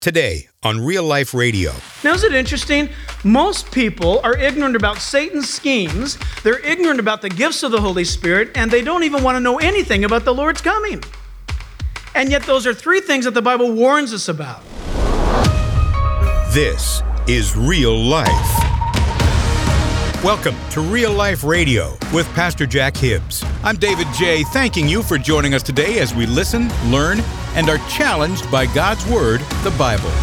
Today on Real Life Radio. Now, is it interesting? Most people are ignorant about Satan's schemes. They're ignorant about the gifts of the Holy Spirit, and they don't even want to know anything about the Lord's coming. And yet those are three things that the Bible warns us about. This is Real Life. Welcome to Real Life Radio with Pastor Jack Hibbs. I'm David J., thanking you for joining us today as we listen, learn, and are challenged by God's Word, the Bible.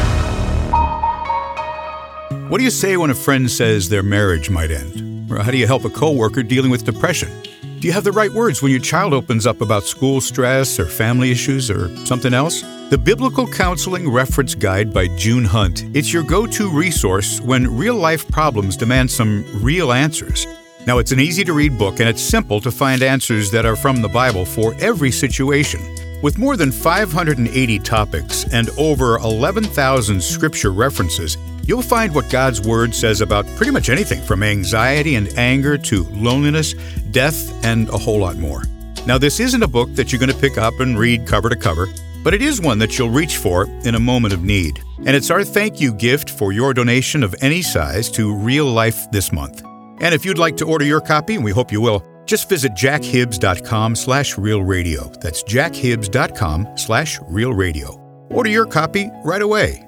What do you say when a friend says their marriage might end? Or how do you help a coworker dealing with depression? Do you have the right words when your child opens up about school stress or family issues or something else? The Biblical Counseling Reference Guide by June Hunt. It's your go-to resource when real-life problems demand some real answers. Now, it's an easy-to-read book, and it's simple to find answers that are from the Bible for every situation. With more than 580 topics and over 11,000 scripture references, you'll find what God's Word says about pretty much anything from anxiety and anger to loneliness, death, and a whole lot more. Now, this isn't a book that you're going to pick up and read cover to cover, but it is one that you'll reach for in a moment of need. And it's our thank you gift for your donation of any size to Real Life this month. And if you'd like to order your copy, and we hope you will, just visit jackhibbs.com/realradio. That's jackhibbs.com/realradio. Order your copy right away.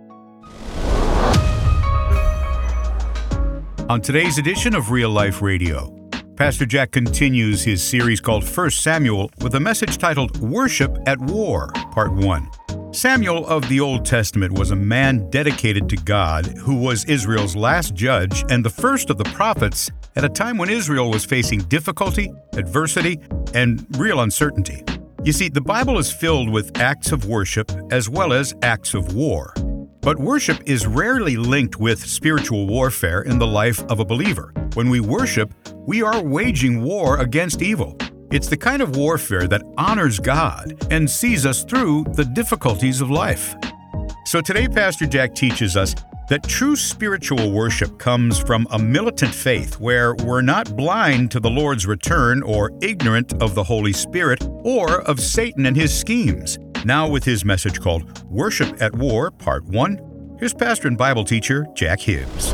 On today's edition of Real Life Radio, Pastor Jack continues his series called 1 Samuel with a message titled Worship at War, Part 1. Samuel of the Old Testament was a man dedicated to God who was Israel's last judge and the first of the prophets at a time when Israel was facing difficulty, adversity, and real uncertainty. You see, the Bible is filled with acts of worship as well as acts of war. But worship is rarely linked with spiritual warfare in the life of a believer. When we worship, we are waging war against evil. It's the kind of warfare that honors God and sees us through the difficulties of life. So today, Pastor Jack teaches us that true spiritual worship comes from a militant faith where we're not blind to the Lord's return or ignorant of the Holy Spirit or of Satan and his schemes. Now with his message called Worship at War, Part 1, here's pastor and Bible teacher Jack Hibbs.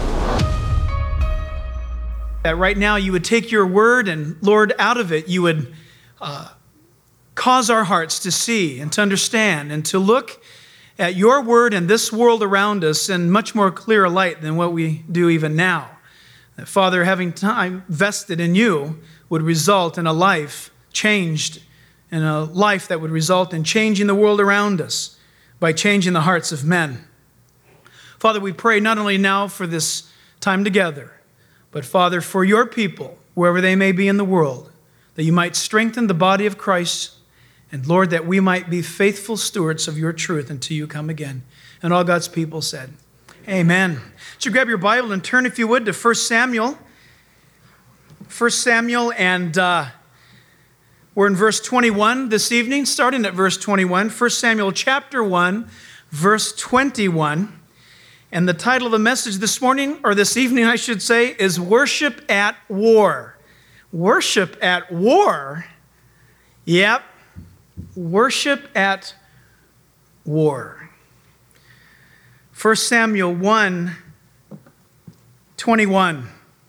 That right now you would take your word and, Lord, out of it, you would cause our hearts to see and to understand and to look at your word and this world around us in much more clear light than what we do even now. That, Father, having time vested in you would result in a life changed, in a life that would result in changing the world around us by changing the hearts of men. Father, we pray not only now for this time together, but Father, for your people, wherever they may be in the world, that you might strengthen the body of Christ, and Lord, that we might be faithful stewards of your truth until you come again. And all God's people said, amen. So grab your Bible and turn, if you would, to 1 Samuel. 1 Samuel, and we're in verse 21 this evening, starting at verse 21. 1 Samuel chapter 1, verse 21. And the title of the message this morning, or this evening, I should say, is Worship at War. Worship at War? Yep. Worship at War. 1 Samuel 1, 21.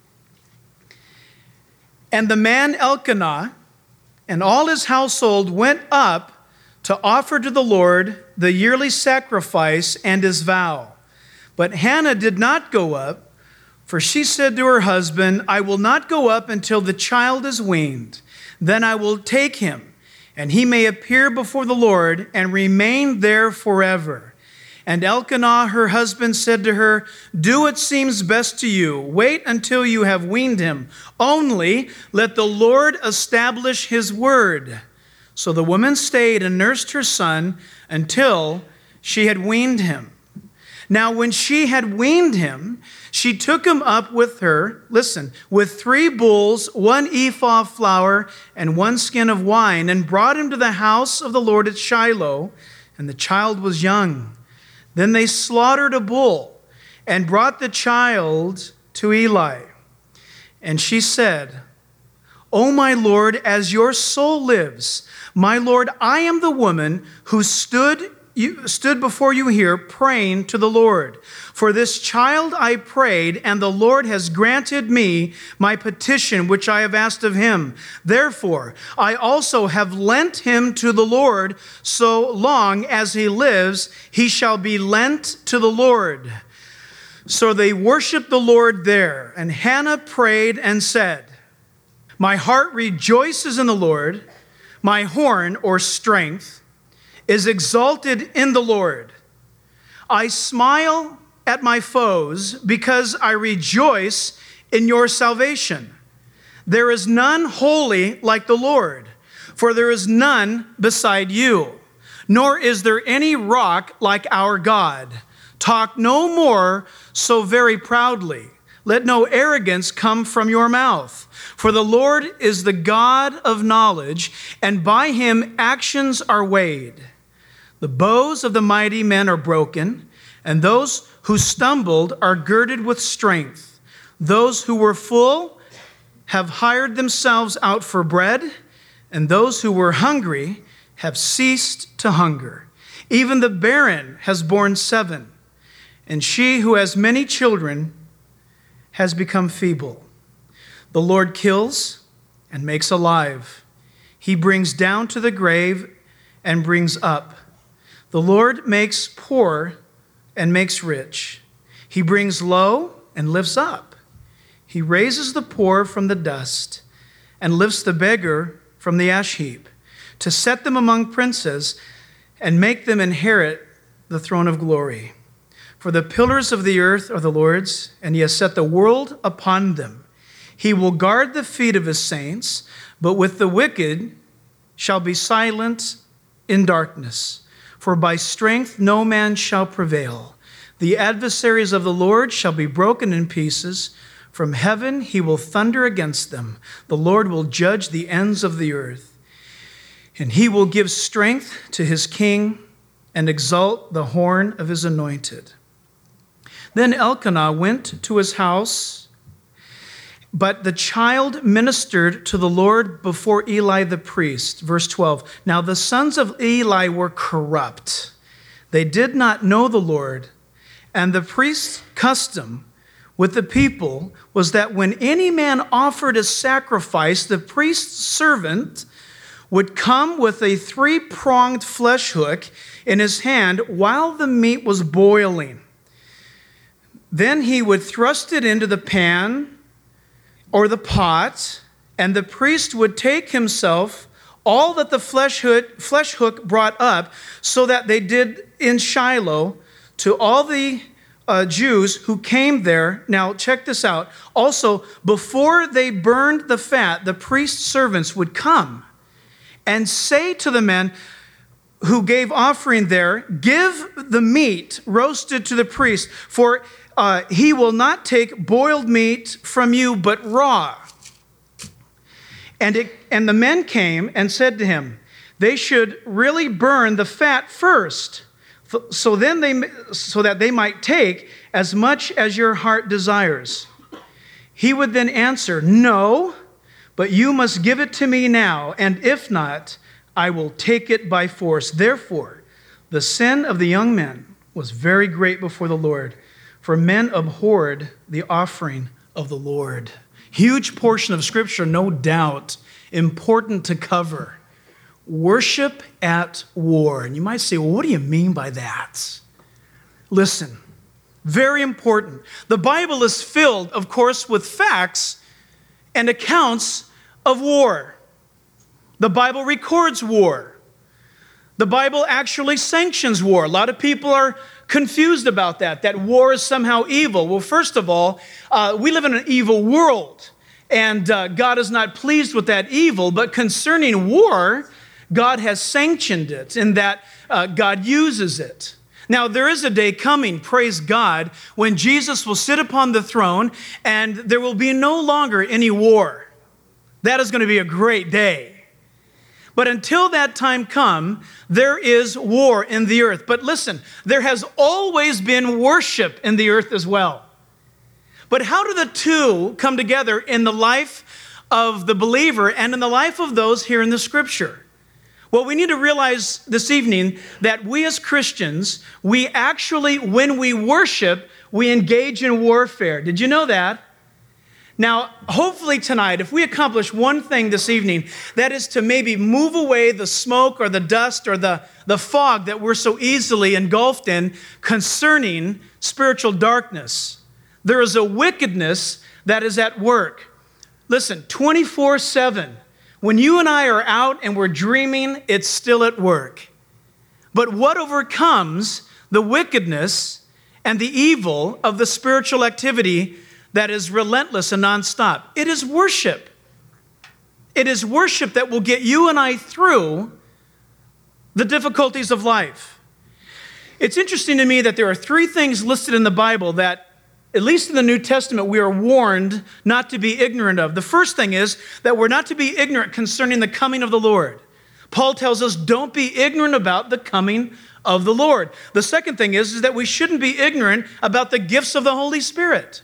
And the man Elkanah and all his household went up to offer to the Lord the yearly sacrifice and his vow. But Hannah did not go up, for she said to her husband, I will not go up until the child is weaned. Then I will take him, and he may appear before the Lord and remain there forever. And Elkanah, her husband, said to her, do what seems best to you. Wait until you have weaned him. Only let the Lord establish his word. So the woman stayed and nursed her son until she had weaned him. Now, when she had weaned him, she took him up with her, listen, with 3 bulls, 1 ephah of flour, and 1 skin of wine, and brought him to the house of the Lord at Shiloh, and the child was young. Then they slaughtered a bull and brought the child to Eli. And she said, O my Lord, as your soul lives, my Lord, I am the woman who stood stood before you here praying to the Lord. For this child I prayed, and the Lord has granted me my petition, which I have asked of him. Therefore, I also have lent him to the Lord. So long as he lives, he shall be lent to the Lord. So they worshiped the Lord there. And Hannah prayed and said, my heart rejoices in the Lord. My horn, or strength, is exalted in the Lord. I smile at my foes because I rejoice in your salvation. There is none holy like the Lord, for there is none beside you, nor is there any rock like our God. Talk no more so very proudly. Let no arrogance come from your mouth. For the Lord is the God of knowledge, and by him actions are weighed. The bows of the mighty men are broken, and those who stumbled are girded with strength. Those who were full have hired themselves out for bread, and those who were hungry have ceased to hunger. Even the barren has borne 7, and she who has many children has become feeble. The Lord kills and makes alive. He brings down to the grave and brings up. The Lord makes poor and makes rich. He brings low and lifts up. He raises the poor from the dust and lifts the beggar from the ash heap, to set them among princes and make them inherit the throne of glory. For the pillars of the earth are the Lord's, and he has set the world upon them. He will guard the feet of his saints, but with the wicked shall be silent in darkness. For by strength no man shall prevail. The adversaries of the Lord shall be broken in pieces. From heaven he will thunder against them. The Lord will judge the ends of the earth. And he will give strength to his king and exalt the horn of his anointed. Then Elkanah went to his house, but the child ministered to the Lord before Eli the priest. Verse 12, now the sons of Eli were corrupt. They did not know the Lord, and the priest's custom with the people was that when any man offered a sacrifice, the priest's servant would come with a 3-pronged flesh hook in his hand while the meat was boiling. Then he would thrust it into the pan or the pot, and the priest would take himself all that the flesh hook brought up, so that they did in Shiloh to all the Jews who came there. Now check this out. Also, before they burned the fat, the priest's servants would come and say to the men who gave offering there, give the meat roasted to the priest, for he will not take boiled meat from you, but raw. And the men came and said to him, they should really burn the fat first, so that they might take as much as your heart desires. He would then answer, no, but you must give it to me now, and if not, I will take it by force. Therefore, the sin of the young men was very great before the Lord, for men abhorred the offering of the Lord. Huge portion of Scripture, no doubt, important to cover. Worship at war. And you might say, well, what do you mean by that? Listen, very important. The Bible is filled, of course, with facts and accounts of war. The Bible records war. The Bible actually sanctions war. A lot of people are confused about that war is somehow evil. Well, first of all, we live in an evil world, and God is not pleased with that evil. But concerning war, God has sanctioned it in that God uses it. Now, there is a day coming, praise God, when Jesus will sit upon the throne and there will be no longer any war. That is going to be a great day. But until that time come, there is war in the earth. But listen, there has always been worship in the earth as well. But how do the two come together in the life of the believer and in the life of those here in the Scripture? Well, we need to realize this evening that we as Christians, we actually, when we worship, we engage in warfare. Did you know that? Now, hopefully tonight, if we accomplish one thing this evening, that is to maybe move away the smoke or the dust or the fog that we're so easily engulfed in concerning spiritual darkness. There is a wickedness that is at work. Listen, 24/7. When you and I are out and we're dreaming, it's still at work. But what overcomes the wickedness and the evil of the spiritual activity that is relentless and nonstop? It is worship. It is worship that will get you and I through the difficulties of life. It's interesting to me that there are three things listed in the Bible that, at least in the New Testament, we are warned not to be ignorant of. The first thing is that we're not to be ignorant concerning the coming of the Lord. Paul tells us, don't be ignorant about the coming of the Lord. The second thing is that we shouldn't be ignorant about the gifts of the Holy Spirit.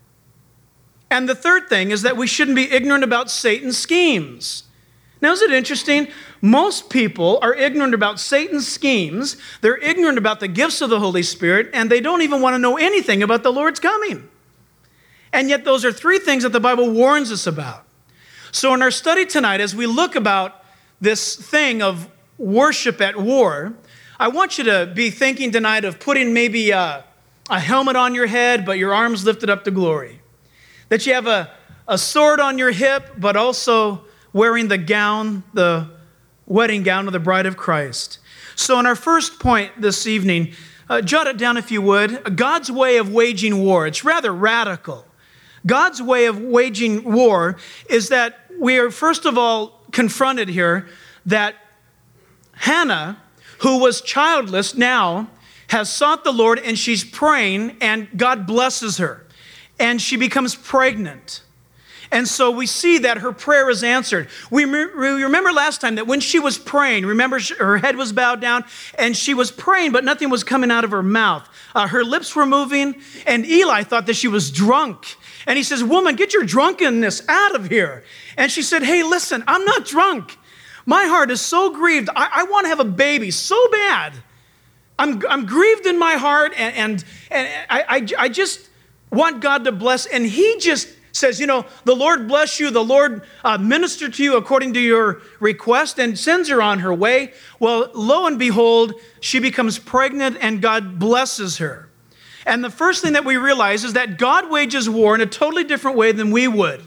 And the third thing is that we shouldn't be ignorant about Satan's schemes. Now, isn't it interesting? Most people are ignorant about Satan's schemes. They're ignorant about the gifts of the Holy Spirit, and they don't even want to know anything about the Lord's coming. And yet those are three things that the Bible warns us about. So in our study tonight, as we look about this thing of worship at war, I want you to be thinking tonight of putting maybe a helmet on your head, but your arms lifted up to glory. That you have a sword on your hip, but also wearing the gown, the wedding gown of the bride of Christ. So in our first point this evening, jot it down if you would, God's way of waging war. It's rather radical. God's way of waging war is that we are first of all confronted here that Hannah, who was childless, now has sought the Lord and she's praying and God blesses her and she becomes pregnant. And so we see that her prayer is answered. We remember last time that when she was praying, remember her head was bowed down and she was praying, but nothing was coming out of her mouth. Her lips were moving and Eli thought that she was drunk. And he says, woman, get your drunkenness out of here. And she said, hey, listen, I'm not drunk. My heart is so grieved. I want to have a baby so bad. I'm grieved in my heart and I just want God to bless. And he just says, you know, the Lord bless you, the Lord minister to you according to your request, and sends her on her way. Well, lo and behold, she becomes pregnant and God blesses her. And the first thing that we realize is that God wages war in a totally different way than we would.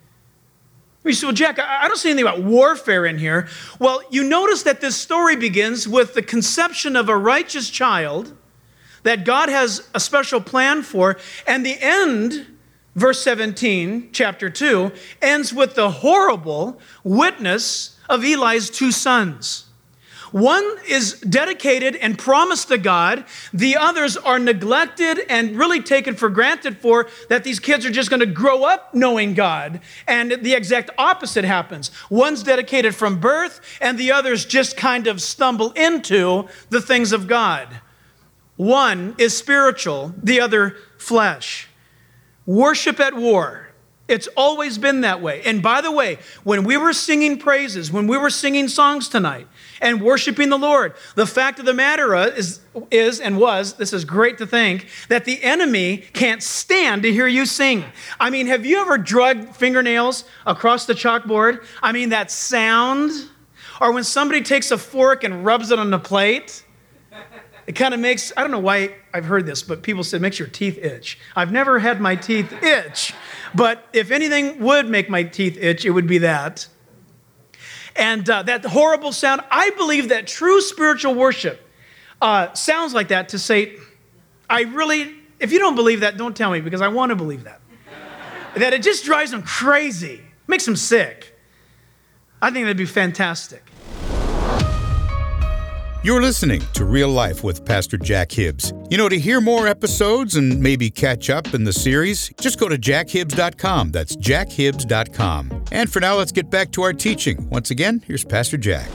We say, well, Jack, I don't see anything about warfare in here. Well, you notice that this story begins with the conception of a righteous child that God has a special plan for, and the end, verse 17, chapter 2, ends with the horrible witness of Eli's two sons. One is dedicated and promised to God. The others are neglected and really taken for granted for that these kids are just going to grow up knowing God. And the exact opposite happens. One's dedicated from birth and the others just kind of stumble into the things of God. One is spiritual, the other flesh. Worship at war. It's always been that way. And by the way, when we were singing praises, when we were singing songs tonight and worshiping the Lord, the fact of the matter is and was, this is great to think, that the enemy can't stand to hear you sing. I mean, have you ever dragged fingernails across the chalkboard? I mean, that sound. Or when somebody takes a fork and rubs it on the plate. It kind of makes, I don't know why I've heard this, but people said it makes your teeth itch. I've never had my teeth itch, but if anything would make my teeth itch, it would be that. And that horrible sound, I believe that true spiritual worship sounds like that to say, if you don't believe that, don't tell me because I want to believe that. That it just drives them crazy, makes them sick. I think that'd be fantastic. You're listening to Real Life with Pastor Jack Hibbs. You know, to hear more episodes and maybe catch up in the series, just go to jackhibbs.com. That's jackhibbs.com. And for now, let's get back to our teaching. Once again, here's Pastor Jack.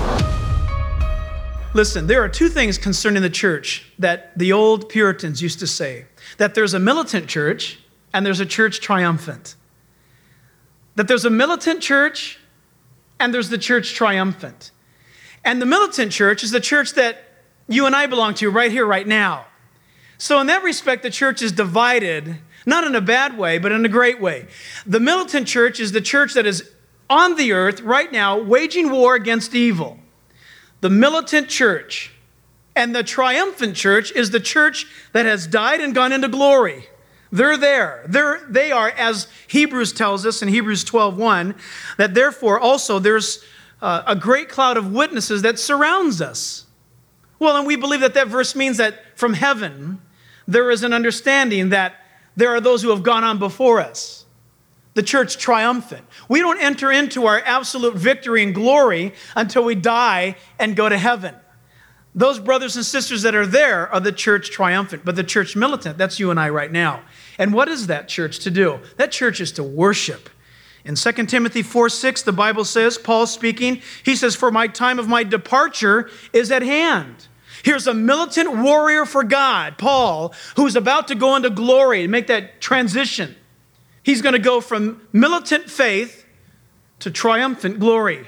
Listen, there are two things concerning the church that the old Puritans used to say. That there's a militant church and there's a church triumphant. That there's a militant church and there's the church triumphant. And the militant church is the church that you and I belong to right here, right now. So in that respect, the church is divided, not in a bad way, but in a great way. The militant church is the church that is on the earth right now, waging war against evil. The militant church. And the triumphant church is the church that has died and gone into glory. They're there. They are, as Hebrews tells us in Hebrews 12:1, that therefore also there's a great cloud of witnesses that surrounds us. Well, and we believe that verse means that from heaven, there is an understanding that there are those who have gone on before us. The church triumphant. We don't enter into our absolute victory and glory until we die and go to heaven. Those brothers and sisters that are there are the church triumphant, but the church militant, that's you and I right now. And what is that church to do? That church is to worship. In 2 Timothy 4:6, the Bible says, Paul speaking, he says, "For my time of my departure is at hand." Here's a militant warrior for God, Paul, who's about to go into glory and make that transition. He's going to go from militant faith to triumphant glory.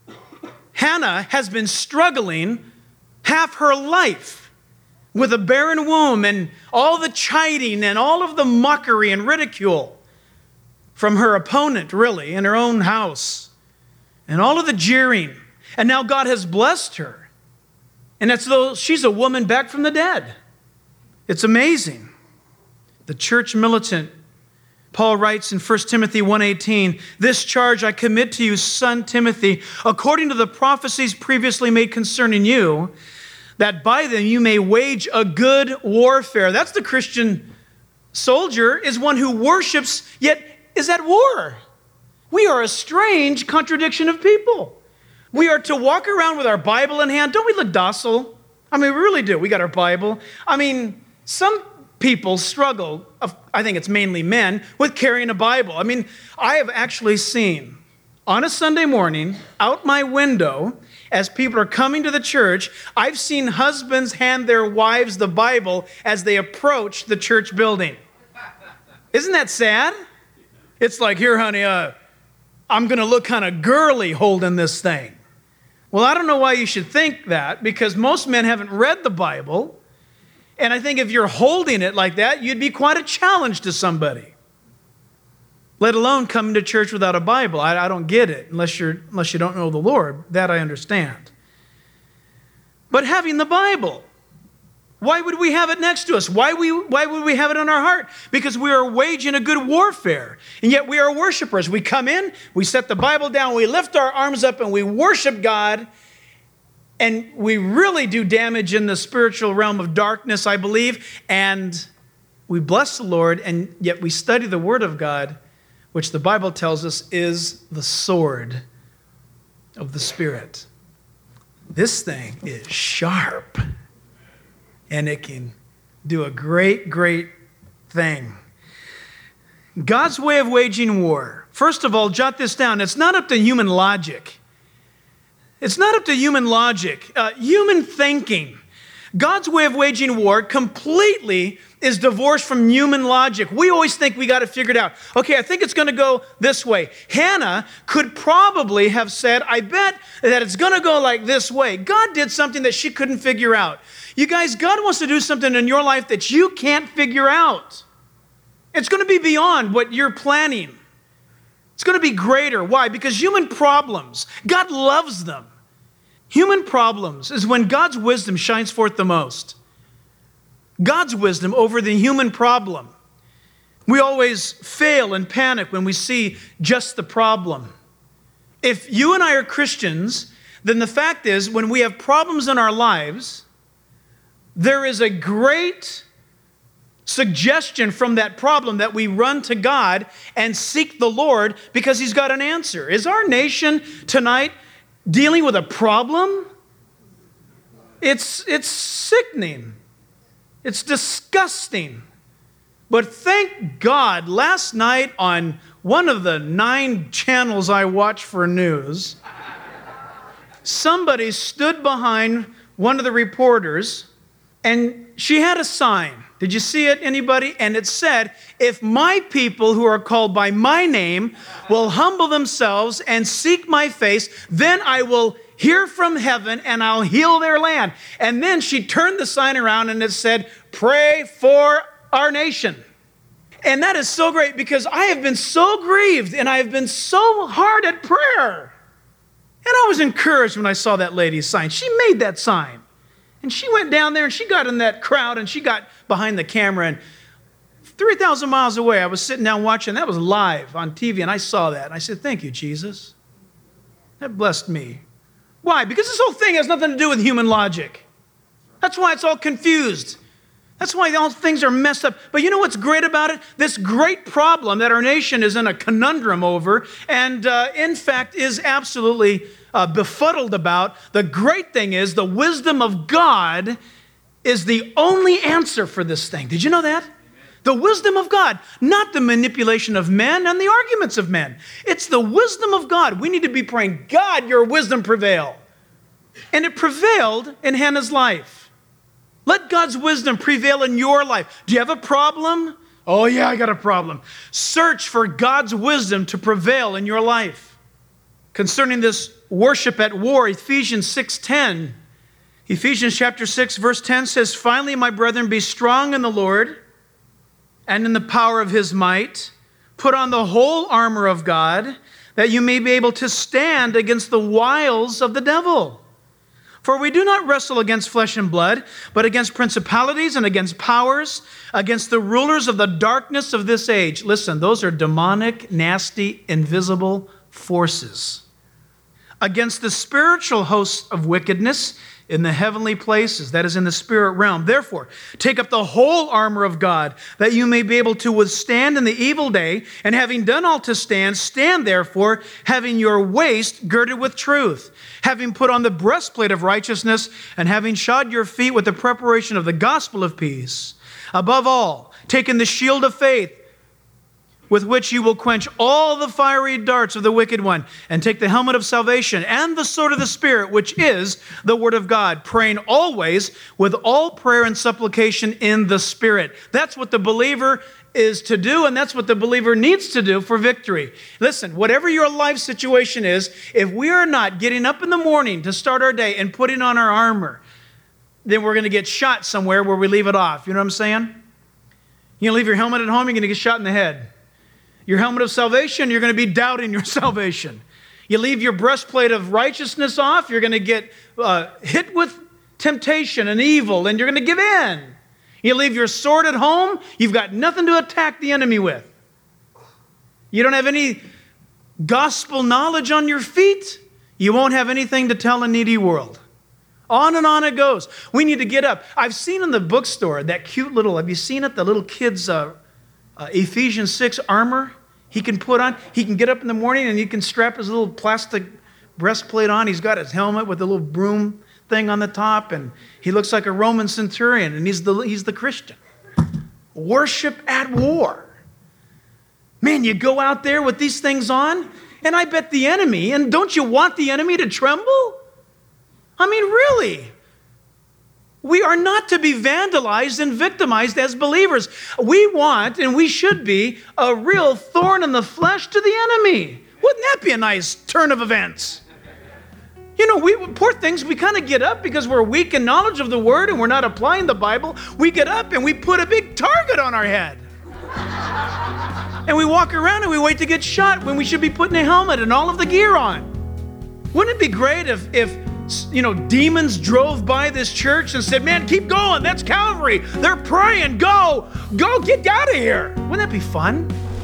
Hannah has been struggling half her life with a barren womb and all the chiding and all of the mockery and ridicule from her opponent, really, in her own house, and all of the jeering. And now God has blessed her. And it's though she's a woman back from the dead. It's amazing. The church militant, Paul writes in 1 Timothy 1:18, "This charge I commit to you, son Timothy, according to the prophecies previously made concerning you, that by them you may wage a good warfare." That's the Christian soldier, is one who worships yet is at war. We are a strange contradiction of people. We are to walk around with our Bible in hand. Don't we look docile? I mean, we really do. We got our Bible. I mean, some people struggle, I think it's mainly men, with carrying a Bible. I mean, I have actually seen on a Sunday morning out my window, as people are coming to the church, I've seen husbands hand their wives the Bible as they approach the church building. Isn't that sad? It's like, "Here, honey, I'm going to look kind of girly holding this thing." Well, I don't know why you should think that, because most men haven't read the Bible. And I think if you're holding it like that, you'd be quite a challenge to somebody. Let alone coming to church without a Bible. I don't get it unless you don't know the Lord. That I understand. But having the Bible, why would we have it next to us? Why would we have it in our heart? Because we are waging a good warfare. And yet we are worshipers. We come in, we set the Bible down, we lift our arms up and we worship God. And we really do damage in the spiritual realm of darkness, I believe. And we bless the Lord, and yet we study the Word of God, which the Bible tells us is the sword of the Spirit. This thing is sharp, and it can do a great, great thing. God's way of waging war. First of all, jot this down. It's not up to human logic. It's not up to human logic, human thinking. God's way of waging war completely is divorced from human logic. We always think we got it figured out. Okay, I think it's going to go this way. Hannah could probably have said, "I bet that it's going to go like this way." God did something that she couldn't figure out. You guys, God wants to do something in your life that you can't figure out. It's going to be beyond what you're planning. It's going to be greater. Why? Because human problems, God loves them. Human problems is when God's wisdom shines forth the most. God's wisdom over the human problem. We always fail and panic when we see just the problem. If you and I are Christians, then the fact is, when we have problems in our lives, there is a great suggestion from that problem that we run to God and seek the Lord because He's got an answer. Is our nation tonight dealing with a problem? It's sickening. It's disgusting. But thank God, last night on one of the 9 channels I watch for news, somebody stood behind one of the reporters and she had a sign. Did you see it, anybody? And it said, "If my people who are called by my name will humble themselves and seek my face, then I will hear from heaven and I'll heal their land. And then she turned the sign around and it said, pray for our nation. And that is so great because I have been so grieved and I have been so hard at prayer. And I was encouraged when I saw that lady's sign. She made that sign. And she went down there and she got in that crowd and she got behind the camera. And 3,000 miles away, I was sitting down watching. That was live on TV and I saw that. And I said, thank you, Jesus. That blessed me. Why? Because this whole thing has nothing to do with human logic. That's why it's all confused. That's why all things are messed up. But you know what's great about it? This great problem that our nation is in a conundrum over and in fact is absolutely befuddled about. The great thing is the wisdom of God is the only answer for this thing. Did you know that? The wisdom of God, not the manipulation of men and the arguments of men. It's the wisdom of God. We need to be praying, God, your wisdom prevail. And it prevailed in Hannah's life. Let God's wisdom prevail in your life. Do you have a problem? Oh yeah, I got a problem. Search for God's wisdom to prevail in your life. Concerning this worship at war, Ephesians 6:10. Ephesians chapter 6, verse 10 says, finally, my brethren, be strong in the Lord and in the power of His might. Put on the whole armor of God, that you may be able to stand against the wiles of the devil. For we do not wrestle against flesh and blood, but against principalities and against powers, against the rulers of the darkness of this age. Listen, those are demonic, nasty, invisible forces. Against the spiritual hosts of wickedness in the heavenly places, that is in the spirit realm. Therefore, take up the whole armor of God, that you may be able to withstand in the evil day, and having done all to stand, stand therefore, having your waist girded with truth, having put on the breastplate of righteousness, and having shod your feet with the preparation of the gospel of peace. Above all, taking the shield of faith, with which you will quench all the fiery darts of the wicked one, and take the helmet of salvation and the sword of the Spirit, which is the word of God, praying always with all prayer and supplication in the Spirit. That's what the believer is to do, and that's what the believer needs to do for victory. Listen, whatever your life situation is, if we are not getting up in the morning to start our day and putting on our armor, then we're going to get shot somewhere where we leave it off. You know what I'm saying? You leave your helmet at home, you're going to get shot in the head. Your helmet of salvation, you're going to be doubting your salvation. You leave your breastplate of righteousness off, you're going to get hit with temptation and evil, and you're going to give in. You leave your sword at home, you've got nothing to attack the enemy with. You don't have any gospel knowledge on your feet, you won't have anything to tell a needy world. On and on it goes. We need to get up. I've seen in the bookstore that cute little, have you seen it? The little kids' Ephesians 6 armor he can put on. He can get up in the morning and he can strap his little plastic breastplate on. He's got his helmet with a little broom thing on the top, and he looks like a Roman centurion, and he's the Christian. Worship at war. Man, you go out there with these things on, and I bet the enemy, and don't you want the enemy to tremble? I mean, really. We are not to be vandalized and victimized as believers. We want, and we should be, a real thorn in the flesh to the enemy. Wouldn't that be a nice turn of events? You know, we poor things, we kind of get up because we're weak in knowledge of the Word and we're not applying the Bible. We get up and we put a big target on our head. And we walk around and we wait to get shot when we should be putting a helmet and all of the gear on. Wouldn't it be great if demons drove by this church and said, man, keep going, that's Calvary. They're praying, go, get out of here. Wouldn't that be fun?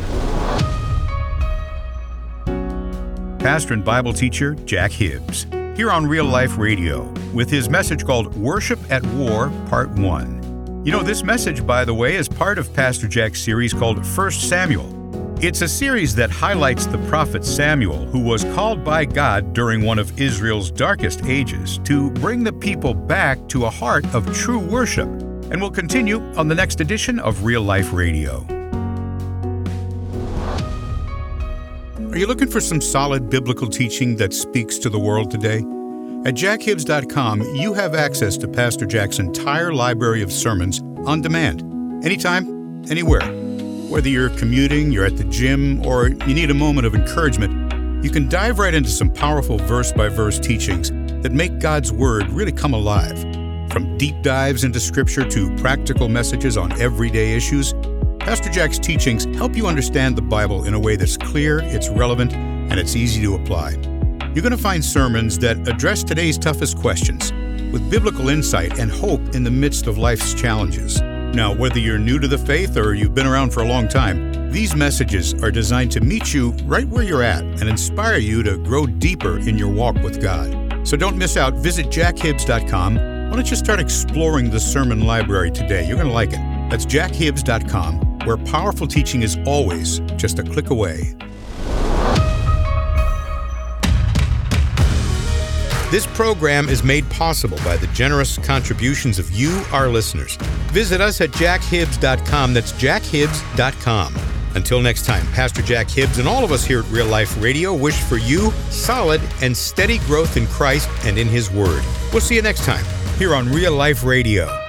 Pastor and Bible teacher Jack Hibbs, here on Real Life Radio, with his message called Worship at War, Part 1. You know, this message, by the way, is part of Pastor Jack's series called 1 Samuel. It's a series that highlights the prophet Samuel, who was called by God during one of Israel's darkest ages to bring the people back to a heart of true worship, and will continue on the next edition of Real Life Radio. Are you looking for some solid biblical teaching that speaks to the world today? At jackhibbs.com, you have access to Pastor Jack's entire library of sermons on demand, anytime, anywhere. Whether you're commuting, you're at the gym, or you need a moment of encouragement, you can dive right into some powerful verse-by-verse teachings that make God's Word really come alive. From deep dives into Scripture to practical messages on everyday issues, Pastor Jack's teachings help you understand the Bible in a way that's clear, it's relevant, and it's easy to apply. You're going to find sermons that address today's toughest questions with biblical insight and hope in the midst of life's challenges. Now, whether you're new to the faith or you've been around for a long time, these messages are designed to meet you right where you're at and inspire you to grow deeper in your walk with God. So don't miss out. Visit jackhibbs.com. Why don't you start exploring the sermon library today? You're going to like it. That's jackhibbs.com, where powerful teaching is always just a click away. This program is made possible by the generous contributions of you, our listeners. Visit us at jackhibbs.com. That's jackhibbs.com. Until next time, Pastor Jack Hibbs and all of us here at Real Life Radio wish for you solid and steady growth in Christ and in His Word. We'll see you next time here on Real Life Radio.